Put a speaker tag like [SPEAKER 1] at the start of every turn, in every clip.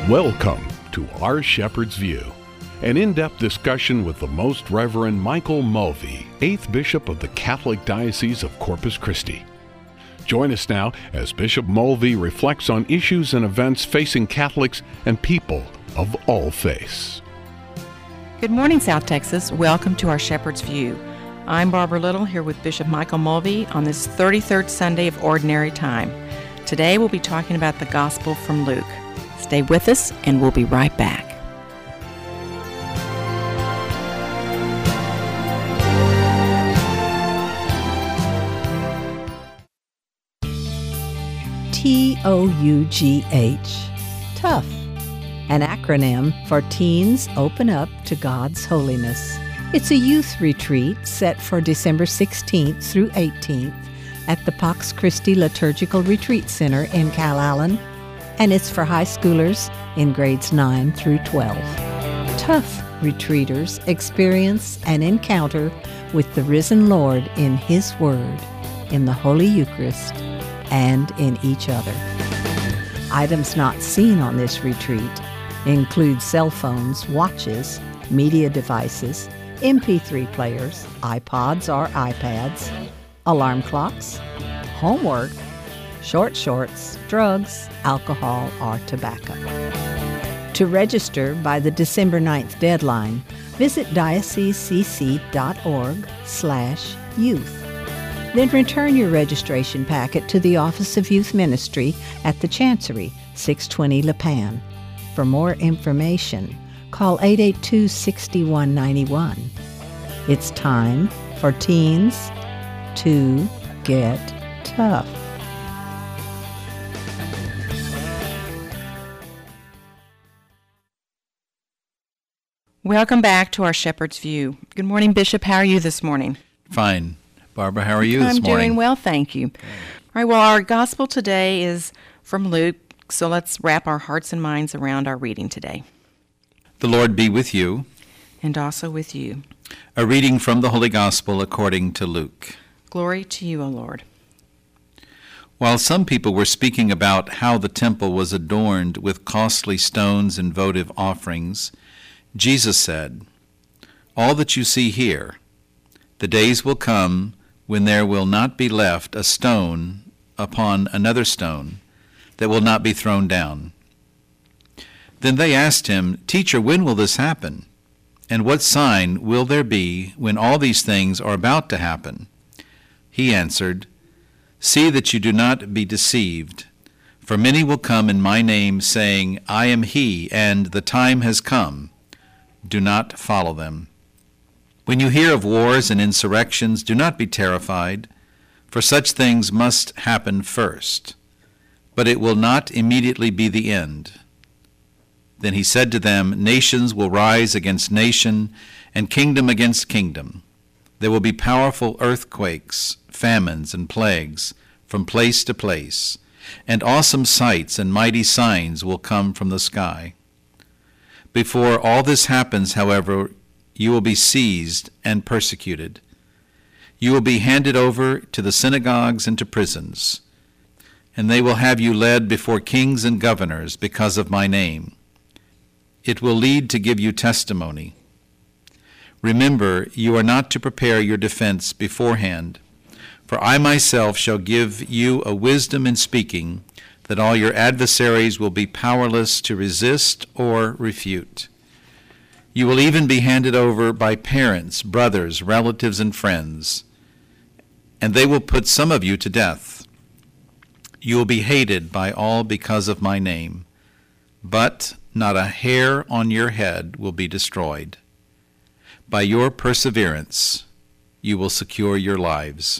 [SPEAKER 1] Welcome to Our Shepherd's View, an in-depth discussion with the Most Reverend Michael Mulvey, 8th Bishop of the Catholic Diocese of Corpus Christi. Join us now as Bishop Mulvey reflects on issues and events facing Catholics and people of all faiths.
[SPEAKER 2] Good morning, South Texas. Welcome to Our Shepherd's View. I'm Barbara Little here with Bishop Michael Mulvey on this 33rd Sunday of Ordinary Time. Today we'll be talking about the Gospel from Luke. Stay with us and we'll be right back.
[SPEAKER 3] TOUGH, tough, an acronym for Teens Open Up to God's Holiness. It's a youth retreat set for December 16th through 18th at the Pax Christi Liturgical Retreat Center in Calallen, and it's for high schoolers in grades 9 through 12. Tough retreaters experience an encounter with the risen Lord in His Word, in the Holy Eucharist, and in each other. Items not seen on this retreat include cell phones, watches, media devices, MP3 players, iPods or iPads, alarm clocks, homework, short shorts, drugs, alcohol, or tobacco. To register by the December 9th deadline, visit diocesecc.org/youth. Then return your registration packet to the Office of Youth Ministry at the Chancery, 620 Lipan. For more information, call 882-6191. It's time for teens to get tough.
[SPEAKER 2] Welcome back to Our Shepherd's View. Good morning, Bishop. How are you this morning?
[SPEAKER 4] Fine. Barbara, how are you this morning?
[SPEAKER 2] I'm doing well, thank you. Okay. All right, well, our gospel today is from Luke, so let's wrap our hearts and minds around our reading today.
[SPEAKER 4] The Lord be with you.
[SPEAKER 2] And also with you.
[SPEAKER 4] A reading from the Holy Gospel according to Luke.
[SPEAKER 2] Glory to you, O Lord.
[SPEAKER 4] While some people were speaking about how the temple was adorned with costly stones and votive offerings, Jesus said, "All that you see here, the days will come when there will not be left a stone upon another stone that will not be thrown down." Then they asked him, "Teacher, when will this happen? And what sign will there be when all these things are about to happen?" He answered, "See that you do not be deceived, for many will come in my name, saying, 'I am he,' and 'the time has come.' Do not follow them. When you hear of wars and insurrections, do not be terrified, for such things must happen first, but it will not immediately be the end." Then he said to them, "Nations will rise against nation, and kingdom against kingdom. There will be powerful earthquakes, famines, and plagues from place to place, and awesome sights and mighty signs will come from the sky. Before all this happens, however, you will be seized and persecuted. You will be handed over to the synagogues and to prisons, and they will have you led before kings and governors because of my name. It will lead to give you testimony. Remember, you are not to prepare your defense beforehand, for I myself shall give you a wisdom in speaking that all your adversaries will be powerless to resist or refute. You will even be handed over by parents, brothers, relatives, and friends, and they will put some of you to death. You will be hated by all because of my name, but not a hair on your head will be destroyed. By your perseverance, you will secure your lives."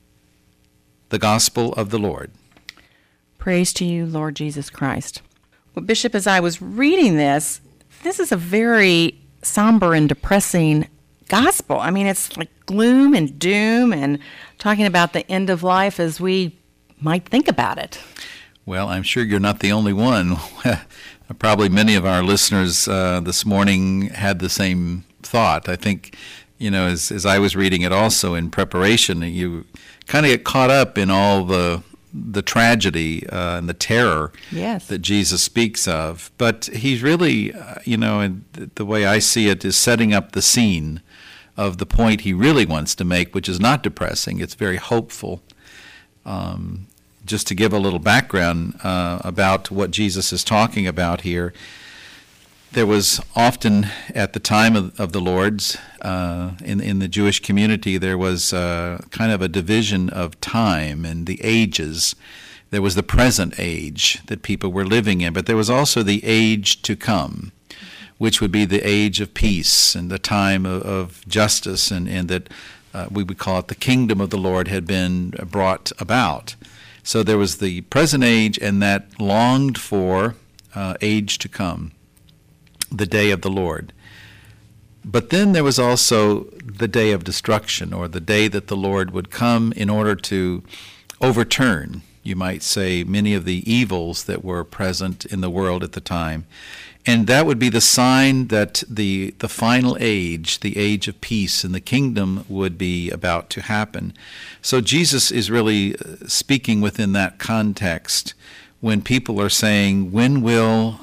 [SPEAKER 4] The Gospel of the Lord.
[SPEAKER 2] Praise to you, Lord Jesus Christ. Well, Bishop, as I was reading this is a very somber and depressing gospel. I mean, it's like gloom and doom and talking about the end of life as we might think about it.
[SPEAKER 4] Well, I'm sure you're not the only one. Probably many of our listeners this morning had the same thought. I think, as I was reading it also in preparation, you kind of get caught up in all the the tragedy and the terror
[SPEAKER 2] Yes.
[SPEAKER 4] that Jesus speaks of. But he's really, and the way I see it, is setting up the scene of the point he really wants to make, which is not depressing. It's very hopeful. Just to give a little background about what Jesus is talking about here, there was often at the time of the Lord's, in the Jewish community, there was kind of a division of time and the ages. There was the present age that people were living in, but there was also the age to come, which would be the age of peace and the time of justice, and that we would call it the kingdom of the Lord had been brought about. So there was the present age and that longed for age to come, the day of the Lord. But then there was also the day of destruction, or the day that the Lord would come in order to overturn, you might say, many of the evils that were present in the world at the time. And that would be the sign that the final age, the age of peace and the kingdom, would be about to happen. So Jesus is really speaking within that context when people are saying, when will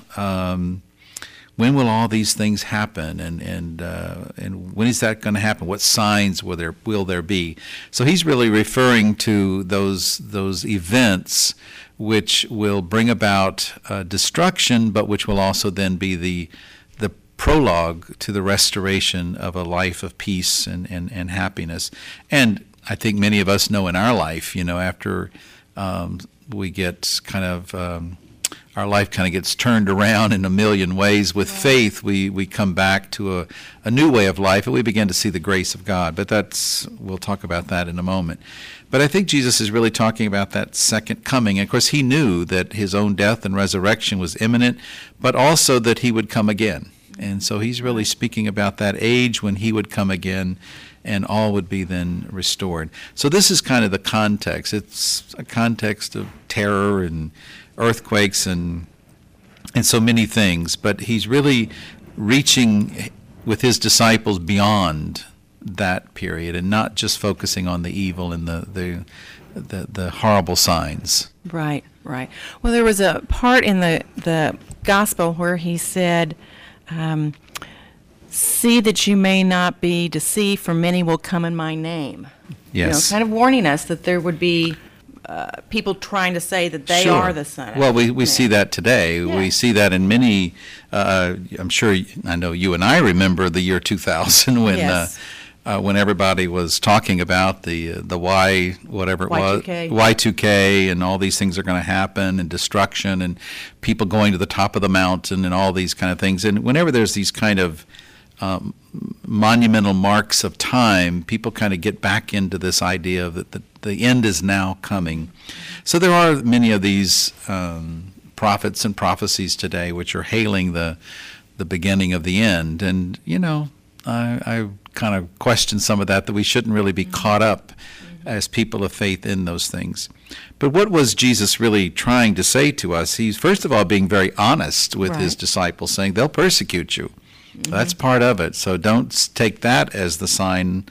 [SPEAKER 4] all these things happen, and when is that going to happen? What signs will there be? So he's really referring to those events which will bring about destruction, but which will also then be the prologue to the restoration of a life of peace and happiness. And I think many of us know in our life, after we get kind of our life kind of gets turned around in a million ways. With faith, we come back to a new way of life, and we begin to see the grace of God. But we'll talk about that in a moment. But I think Jesus is really talking about that second coming. And of course, he knew that his own death and resurrection was imminent, but also that he would come again. And so he's really speaking about that age when he would come again, and all would be then restored. So this is kind of the context. It's a context of terror and earthquakes and so many things, but he's really reaching with his disciples beyond that period and not just focusing on the evil and the horrible signs.
[SPEAKER 2] Right. Well, there was a part in the gospel where he said, see that you may not be deceived, for many will come in my name.
[SPEAKER 4] Yes.
[SPEAKER 2] Kind of warning us that there would be people trying to say that they
[SPEAKER 4] Sure.
[SPEAKER 2] are the Son.
[SPEAKER 4] Well, we see that today.
[SPEAKER 2] Yeah.
[SPEAKER 4] We see that in many, I'm sure, I know you and I remember the year 2000 when
[SPEAKER 2] Yes.
[SPEAKER 4] When everybody was talking about the Y, whatever it
[SPEAKER 2] Y2K.
[SPEAKER 4] was, Y2K, and all these things are going to happen, and destruction, and people going to the top of the mountain, and all these kind of things. And whenever there's these kind of monumental marks of time, people kind of get back into this idea that the end is now coming. So there are many of these prophets and prophecies today which are hailing the beginning of the end. And, I kind of question some of that we shouldn't really be caught up as people of faith in those things. But what was Jesus really trying to say to us? He's, first of all, being very honest with his
[SPEAKER 2] Right.
[SPEAKER 4] disciples, saying they'll persecute you. That's part of it. So don't take that as the sign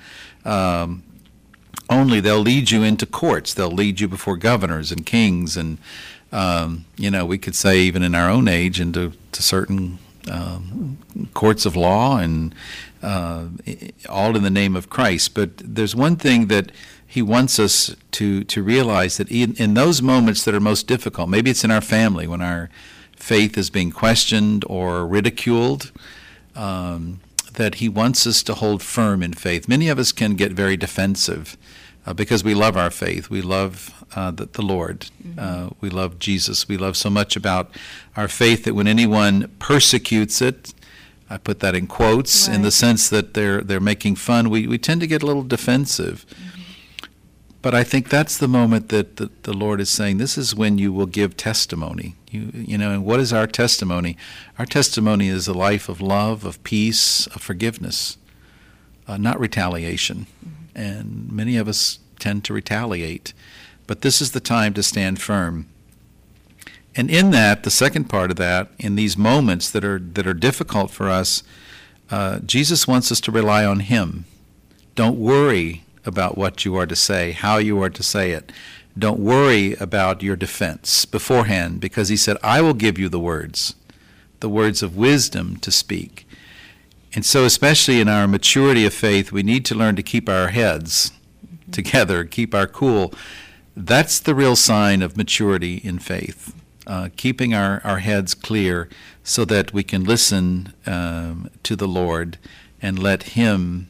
[SPEAKER 4] only. They'll lead you into courts. They'll lead you before governors and kings, and we could say even in our own age into certain courts of law, and all in the name of Christ. But there's one thing that he wants us to realize, that in those moments that are most difficult, maybe it's in our family when our faith is being questioned or ridiculed, that he wants us to hold firm in faith. Many of us can get very defensive because we love our faith. We love the Lord. We love Jesus. We love so much about our faith that when anyone persecutes it, I put that in quotes, in the
[SPEAKER 2] Right.
[SPEAKER 4] sense that they're making fun, we tend to get a little defensive. But I think that's the moment that the Lord is saying, this is when you will give testimony. And what is our testimony? Our testimony is a life of love, of peace, of forgiveness, not retaliation. And many of us tend to retaliate. But this is the time to stand firm. And in that, the second part of that, in these moments that are difficult for us, Jesus wants us to rely on him. Don't worry about what you are to say, how you are to say it. don't worry about your defense beforehand, because he said, I will give you the words of wisdom to speak. And so especially in our maturity of faith, we need to learn to keep our heads together, keep our cool. That's the real sign of maturity in faith, keeping our heads clear so that we can listen to the Lord and let him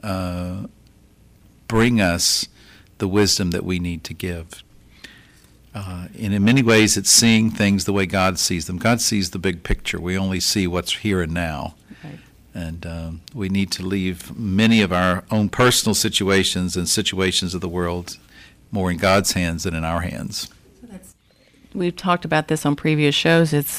[SPEAKER 4] bring us the wisdom that we need to give. And in many ways, it's seeing things the way God sees them. God sees the big picture. We only see what's here and now.
[SPEAKER 2] Right.
[SPEAKER 4] And we need to leave many of our own personal situations and situations of the world more in God's hands than in our hands.
[SPEAKER 2] We've talked about this on previous shows. It's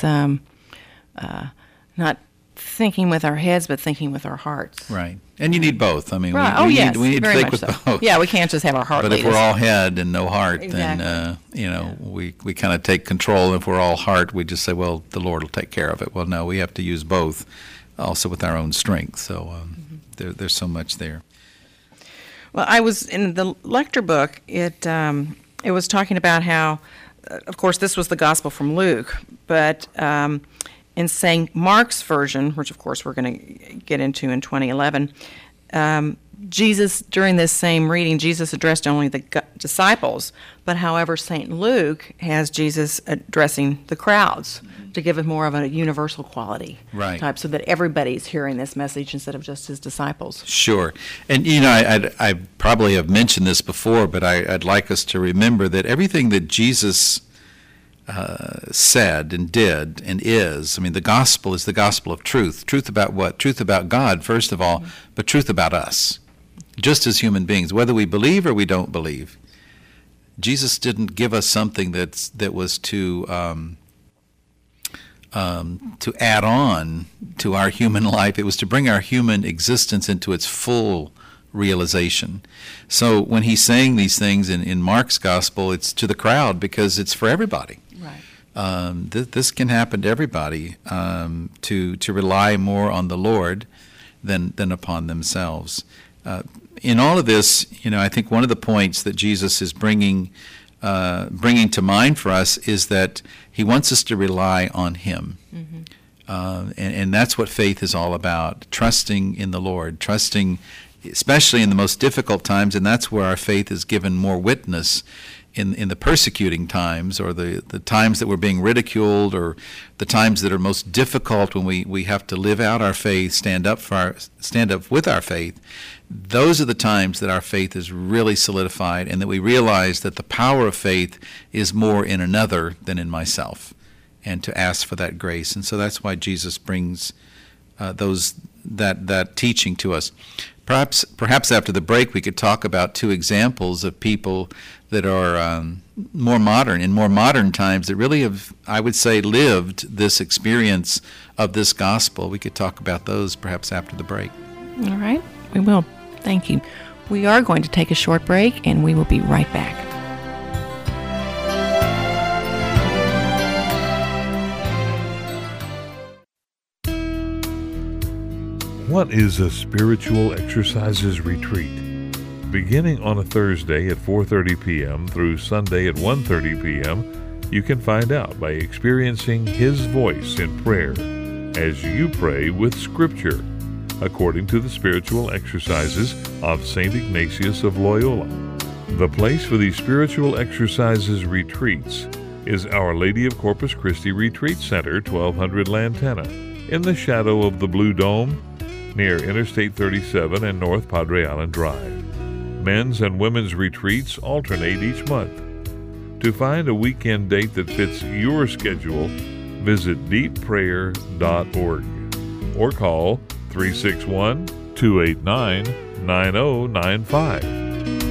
[SPEAKER 2] not thinking with our heads, but thinking with our hearts.
[SPEAKER 4] Right. And you need both. I mean,
[SPEAKER 2] Right.
[SPEAKER 4] we
[SPEAKER 2] Yes,
[SPEAKER 4] need to
[SPEAKER 2] very
[SPEAKER 4] think
[SPEAKER 2] much
[SPEAKER 4] with
[SPEAKER 2] so.
[SPEAKER 4] both.
[SPEAKER 2] Yeah, we can't just have our heart
[SPEAKER 4] But
[SPEAKER 2] lead
[SPEAKER 4] if we're
[SPEAKER 2] us.
[SPEAKER 4] all head and no heart,
[SPEAKER 2] Exactly.
[SPEAKER 4] then we kind of take control. If we're all heart, we just say, well, the Lord will take care of it. Well, no, we have to use both, also with our own strength. So there's so much there.
[SPEAKER 2] Well, I was in the lecture book. It was talking about how, of course, this was the gospel from Luke, but in saying Mark's version, which of course we're going to get into in 2011, Jesus, during this same reading, Jesus addressed only the disciples, but however, St. Luke has Jesus addressing the crowds to give it more of a universal quality
[SPEAKER 4] Right.
[SPEAKER 2] type, so that everybody's hearing this message instead of just his disciples.
[SPEAKER 4] Sure. And, I probably have mentioned this before, but I'd like us to remember that everything that Jesus said and did and is, the gospel is the gospel of truth. Truth about what? Truth about God, first of all, but truth about us, just as human beings, whether we believe or we don't believe. Jesus didn't give us something that was to add on to our human life. It was to bring our human existence into its full realization. So when he's saying these things in Mark's gospel, it's to the crowd because it's for everybody.
[SPEAKER 2] Right.
[SPEAKER 4] This can happen to everybody, to rely more on the Lord than upon themselves. In all of this, I think one of the points that Jesus is bringing to mind for us is that he wants us to rely on him. Mm-hmm. And that's what faith is all about, trusting in the Lord, trusting especially in the most difficult times, and that's where our faith is given more witness in the persecuting times, or the times that we're being ridiculed, or the times that are most difficult when we have to live out our faith, stand up with our faith. Those are the times that our faith is really solidified, and that we realize that the power of faith is more in another than in myself, and to ask for that grace. And so that's why Jesus brings that teaching to us. Perhaps after the break we could talk about two examples of people that are more modern times that really have, I would say, lived this experience of this gospel. We could talk about those perhaps after the break.
[SPEAKER 2] All right, we will. Thank you. We are going to take a short break, and we will be right back.
[SPEAKER 5] What is a spiritual exercises retreat? Beginning on a Thursday at 4:30 p.m. through Sunday at 1:30 p.m., you can find out by experiencing His voice in prayer as you pray with Scripture, according to the spiritual exercises of St. Ignatius of Loyola. The place for these spiritual exercises retreats is Our Lady of Corpus Christi Retreat Center, 1200 Lantana, in the shadow of the Blue Dome, near Interstate 37 and North Padre Island Drive. Men's and women's retreats alternate each month. To find a weekend date that fits your schedule, visit deepprayer.org or call 361-289-9095.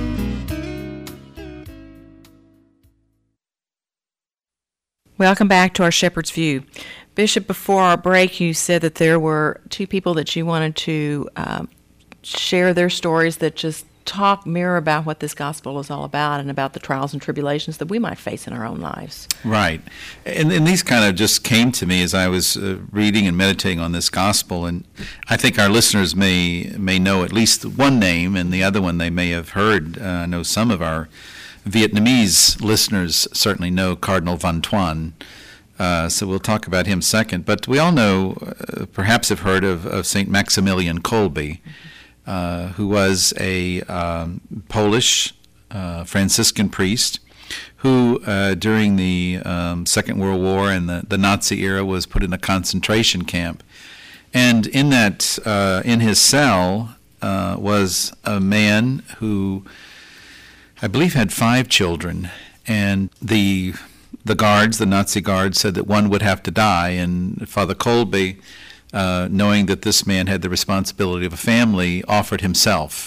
[SPEAKER 2] Welcome back to our Shepherd's View. Bishop, before our break, you said that there were two people that you wanted to share their stories that just mirror about what this gospel is all about and about the trials and tribulations that we might face in our own lives.
[SPEAKER 4] Right. And these kind of just came to me as I was reading and meditating on this gospel. And I think our listeners may know at least one name, and the other one they may have heard. I know some of our Vietnamese listeners certainly know Cardinal Van Tuan, so we'll talk about him second. But we all know, perhaps have heard of St. Maximilian Kolbe, who was a Polish Franciscan priest who, during the Second World War and the Nazi era, was put in a concentration camp. And in that, in his cell, was a man who, I believe, had 5 children, and the guards, the Nazi guards, said that one would have to die, and Father Kolbe, knowing that this man had the responsibility of a family, offered himself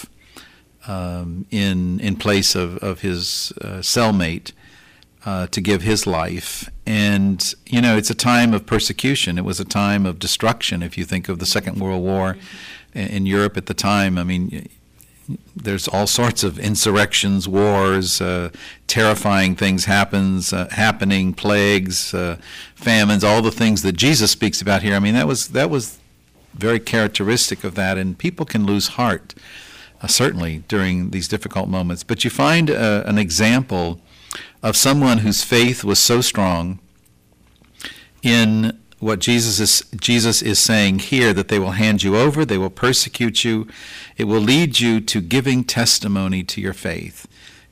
[SPEAKER 4] in place of his cellmate to give his life. And, you know, it's a time of persecution. It was a time of destruction, if you think of the Second World War in Europe at the time. I mean, there's all sorts of insurrections, wars, terrifying things happening, plagues, famines, all the things that Jesus speaks about here. I mean, that was very characteristic of that, and people can lose heart, certainly during these difficult moments. But you find an example of someone whose faith was so strong in what Jesus is saying here, that they will hand you over, they will persecute you, it will lead you to giving testimony to your faith,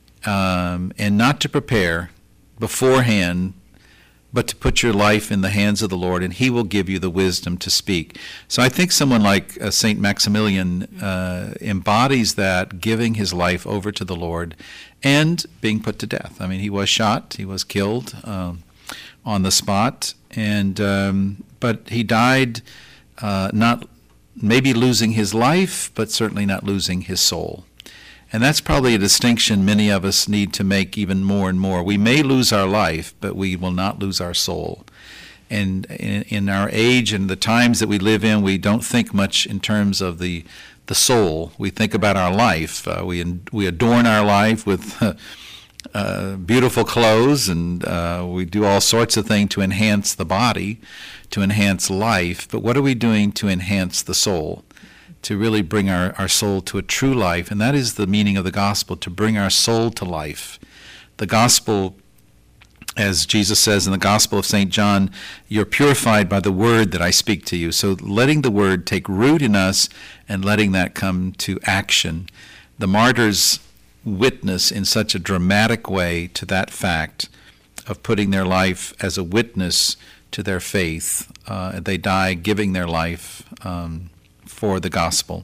[SPEAKER 4] and not to prepare beforehand, but to put your life in the hands of the Lord, and He will give you the wisdom to speak. So I think someone like St. Maximilian embodies that, giving his life over to the Lord and being put to death. I mean, he was shot, he was killed on the spot, and but he died not maybe losing his life, but certainly not losing his soul. And that's probably a distinction many of us need to make even more and more. We may lose our life, but we will not lose our soul. And in our age and the times that we live in, we don't think much in terms of the soul. We think about our life. We adorn our life with beautiful clothes, and we do all sorts of things to enhance the body, to enhance life. But what are we doing to enhance the soul? To really bring our soul to a true life. And that is the meaning of the gospel, to bring our soul to life. The gospel, as Jesus says in the Gospel of St. John, you're purified by the word that I speak to you. So letting the word take root in us and letting that come to action. The martyrs witness in such a dramatic way to that fact of putting their life as a witness to their faith. They die giving their life for the gospel.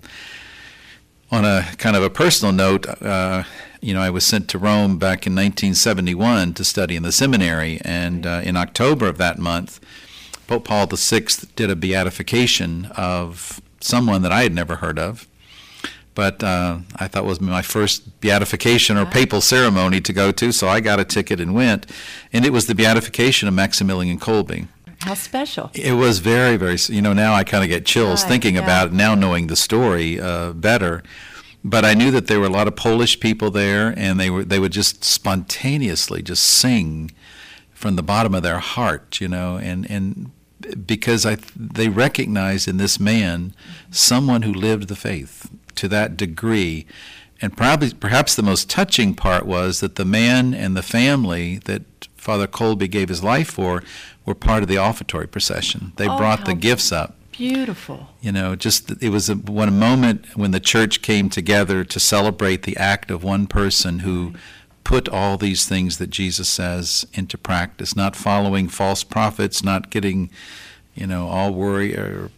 [SPEAKER 4] On a kind of a personal note, I was sent to Rome back in 1971 to study in the seminary, and in October of that month, Pope Paul VI did a beatification of someone that I had never heard of, but I thought was my first beatification or papal ceremony to go to, so I got a ticket and went, and it was the beatification of Maximilian Kolbe.
[SPEAKER 2] How special.
[SPEAKER 4] It was very, very, now I kind of get chills thinking about it, now knowing the story better. But I knew that there were a lot of Polish people there, and they would just spontaneously just sing from the bottom of their heart, and because they recognized in this man someone who lived the faith to that degree. And perhaps the most touching part was that the man and the family that Father Kolbe gave his life for were part of the offertory procession. They brought the gifts up.
[SPEAKER 2] Beautiful.
[SPEAKER 4] It was one moment when the church came together to celebrate the act of one person who put all these things that Jesus says into practice, not following false prophets, not getting, all worried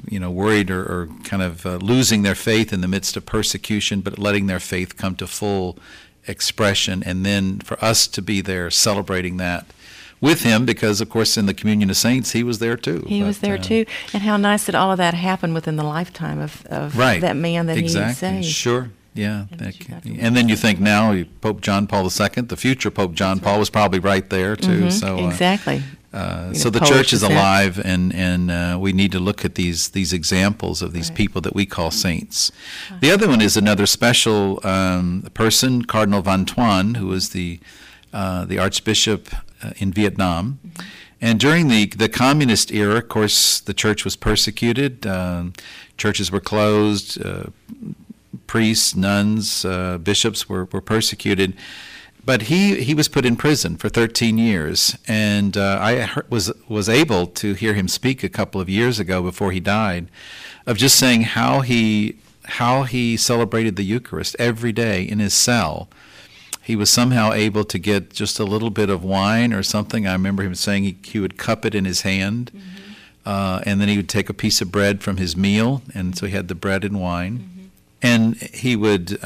[SPEAKER 4] or kind of losing their faith in the midst of persecution, but letting their faith come to full expression, and then for us to be there celebrating that with him, because of course in the Communion of Saints he was there too.
[SPEAKER 2] He was there too, and how nice that all of that happened within the lifetime of that man that he saved.
[SPEAKER 4] Sure, yeah. And then you think now Pope John Paul II, the future Pope John Paul, was probably right there too.
[SPEAKER 2] Mm-hmm.
[SPEAKER 4] So
[SPEAKER 2] exactly.
[SPEAKER 4] So the church is alive, and we need to look at these examples of these people that we call saints. The other one is another special person, Cardinal Van Tuan, who was the Archbishop in Vietnam. Mm-hmm. And during the communist era, of course, the church was persecuted. Churches were closed. Priests, nuns, bishops were persecuted. But he was put in prison for 13 years, and was able to hear him speak a couple of years ago before he died, of just saying how he celebrated the Eucharist every day in his cell. He was somehow able to get just a little bit of wine or something. I remember him saying he would cup it in his hand, and then he would take a piece of bread from his meal, and so he had the bread and wine, and he would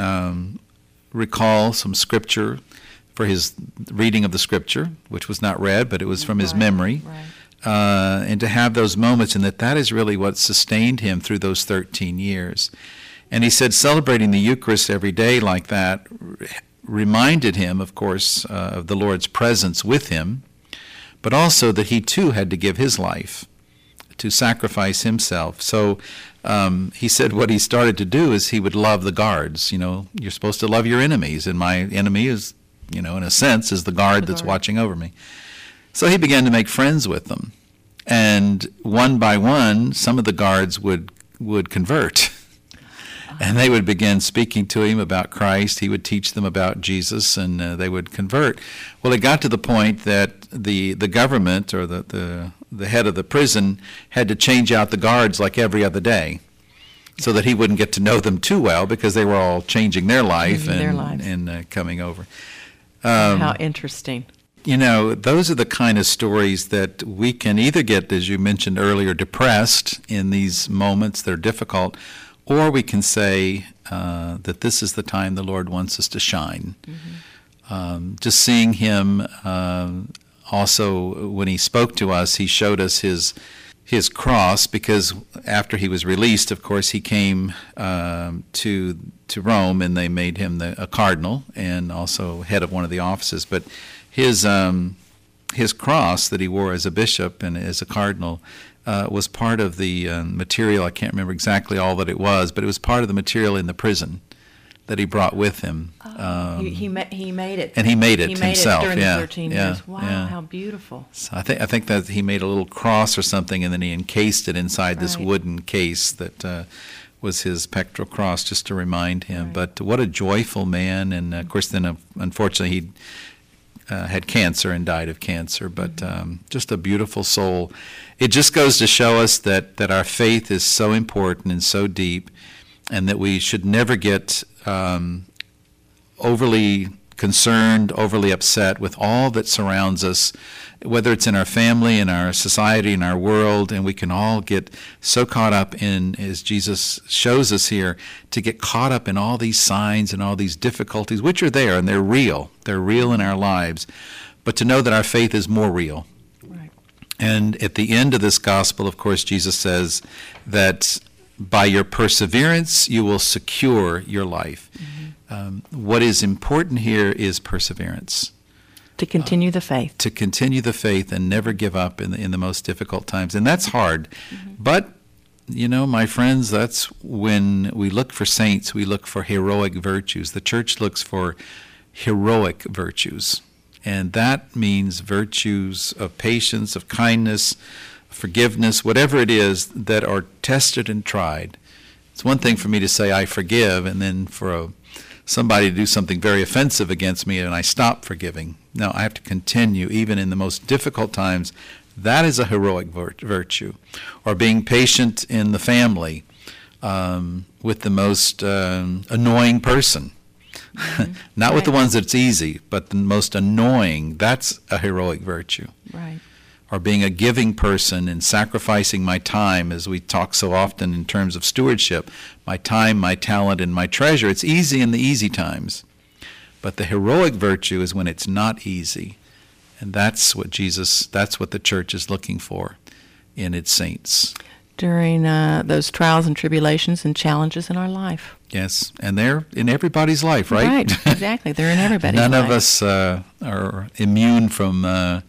[SPEAKER 4] recall some scripture for his reading of the scripture, which was not read, but it was from his memory. And to have those moments, and that is really what sustained him through those 13 years. And he said celebrating the Eucharist every day like that reminded him, of course, of the Lord's presence with him, but also that he too had to give his life, to sacrifice himself. So he said what he started to do is he would love the guards. You're supposed to love your enemies, and my enemy is, in a sense, is the guard that's watching over me. So he began to make friends with them. And one by one, some of the guards would convert. And they would begin speaking to him about Christ. He would teach them about Jesus, and they would convert. Well, it got to the point that the government, or the head of the prison, had to change out the guards like every other day, so that he wouldn't get to know them too well, because they were all changing their life and coming over.
[SPEAKER 2] How interesting.
[SPEAKER 4] Those are the kind of stories that we can either get, as you mentioned earlier, depressed in these moments that are difficult, or we can say that this is the time the Lord wants us to shine. Just seeing him, also when he spoke to us, he showed us his cross, because after he was released, of course, he came to Rome, and they made him a cardinal and also head of one of the offices. But his cross that he wore as a bishop and as a cardinal was part of the material. I can't remember exactly all that it was, but it was part of the material in the prison that he brought with him.
[SPEAKER 2] He made it.
[SPEAKER 4] And he made it himself.
[SPEAKER 2] During the 13 years. Wow, how beautiful.
[SPEAKER 4] So I think that he made a little cross or something, and then he encased it inside this wooden case that was his pectoral cross, just to remind him. But what a joyful man. And of course then unfortunately he had cancer and died of cancer, but just a beautiful soul. It just goes to show us that our faith is so important and so deep, and that we should never get overly concerned, overly upset with all that surrounds us, whether it's in our family, in our society, in our world, and we can all get so caught up in, as Jesus shows us here, to get caught up in all these signs and all these difficulties, which are there, and they're real. They're real in our lives. But to know that our faith is more real.
[SPEAKER 2] Right.
[SPEAKER 4] And at the end of this gospel, of course, Jesus says that by your perseverance, you will secure your life. What is important here is perseverance.
[SPEAKER 2] To continue the faith.
[SPEAKER 4] To continue the faith and never give up in the most difficult times. And that's hard. But, my friends, that's when we look for saints, we look for heroic virtues. The church looks for heroic virtues. And that means virtues of patience, of kindness, forgiveness, whatever it is, that are tested and tried. It's one thing for me to say I forgive, and then for somebody to do something very offensive against me and I stop forgiving. No, I have to continue even in the most difficult times. That is a heroic virtue. Or being patient in the family with the most annoying person. Not with the ones that's easy, but the most annoying. That's a heroic virtue.
[SPEAKER 2] Right.
[SPEAKER 4] Or being a giving person and sacrificing my time, as we talk so often in terms of stewardship, my time, my talent, and my treasure. It's easy in the easy times. But the heroic virtue is when it's not easy. And that's what the church is looking for in its saints.
[SPEAKER 2] During those trials and tribulations and challenges in our life.
[SPEAKER 4] Yes, and they're in everybody's life, right?
[SPEAKER 2] Right, exactly. They're in everybody's life.
[SPEAKER 4] None of us are immune from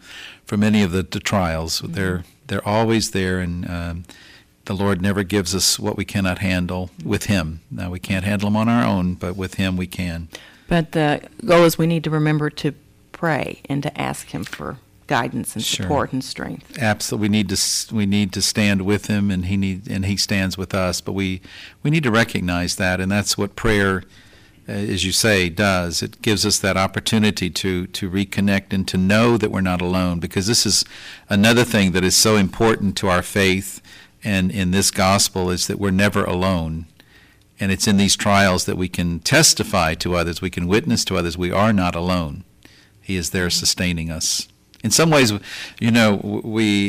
[SPEAKER 4] any of the trials. They're always there, and the Lord never gives us what we cannot handle with Him. Now, we can't handle them on our own, but with Him we can.
[SPEAKER 2] But the goal is we need to remember to pray and to ask Him for guidance and support and strength.
[SPEAKER 4] Absolutely, we need to stand with Him, and He stands with us. But we need to recognize that, and that's what prayer as you say, does. It gives us that opportunity to reconnect and to know that we're not alone, because this is another thing that is so important to our faith and in this gospel, is that we're never alone. And it's in these trials that we can testify to others, we can witness to others, we are not alone. He is there sustaining us. In some ways, when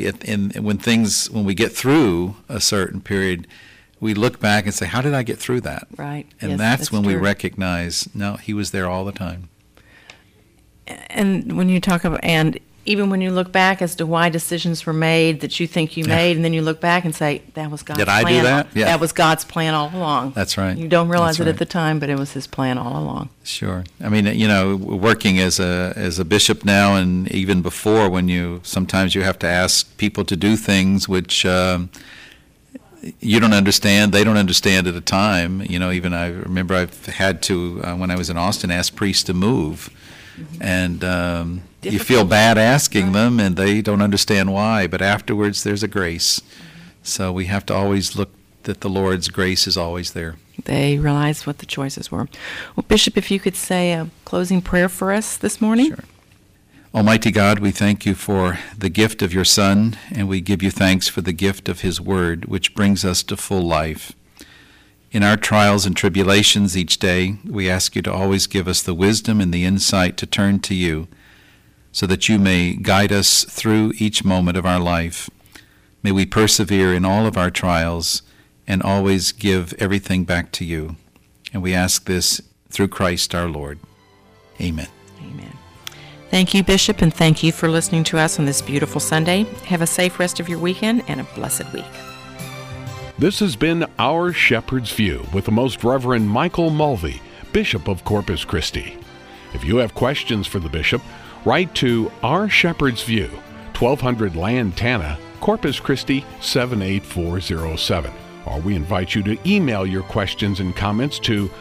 [SPEAKER 4] we get through a certain period, we look back and say, how did I get through that?
[SPEAKER 2] Right.
[SPEAKER 4] And
[SPEAKER 2] yes,
[SPEAKER 4] that's when we
[SPEAKER 2] true.
[SPEAKER 4] recognize, no, he was there all the time.
[SPEAKER 2] And when you talk about, and even when you look back as to why decisions were made that you think you made, and then you look back and say, that was God's
[SPEAKER 4] Did
[SPEAKER 2] plan.
[SPEAKER 4] I do that? Yeah.
[SPEAKER 2] That was God's plan all along.
[SPEAKER 4] That's right.
[SPEAKER 2] You don't realize
[SPEAKER 4] That's
[SPEAKER 2] it
[SPEAKER 4] right.
[SPEAKER 2] at the time, but it was his plan all along.
[SPEAKER 4] Sure. I mean, working as a bishop now, and even before, when sometimes you have to ask people to do things which you don't understand, they don't understand at a time. Even I remember I've had to, when I was in Austin, ask priests to move. And you feel bad asking them, and they don't understand why, but afterwards there's a grace. So we have to always look that the Lord's grace is always there.
[SPEAKER 2] They realized what the choices were. Well, Bishop, if you could say a closing prayer for us this morning.
[SPEAKER 4] Sure. Almighty God, we thank you for the gift of your Son, and we give you thanks for the gift of his word, which brings us to full life. In our trials and tribulations each day, we ask you to always give us the wisdom and the insight to turn to you, so that you may guide us through each moment of our life. May we persevere in all of our trials and always give everything back to you. And we ask this through Christ our Lord. Amen.
[SPEAKER 2] Amen. Thank you, Bishop, and thank you for listening to us on this beautiful Sunday. Have a safe rest of your weekend and a blessed week.
[SPEAKER 1] This has been Our Shepherd's View with the Most Reverend Michael Mulvey, Bishop of Corpus Christi. If you have questions for the Bishop, write to Our Shepherd's View, 1200 Lantana, Corpus Christi 78407. Or we invite you to email your questions and comments to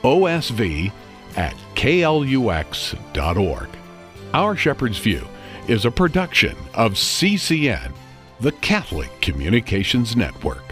[SPEAKER 1] osv@klux.org. Our Shepherd's View is a production of CCN, the Catholic Communications Network.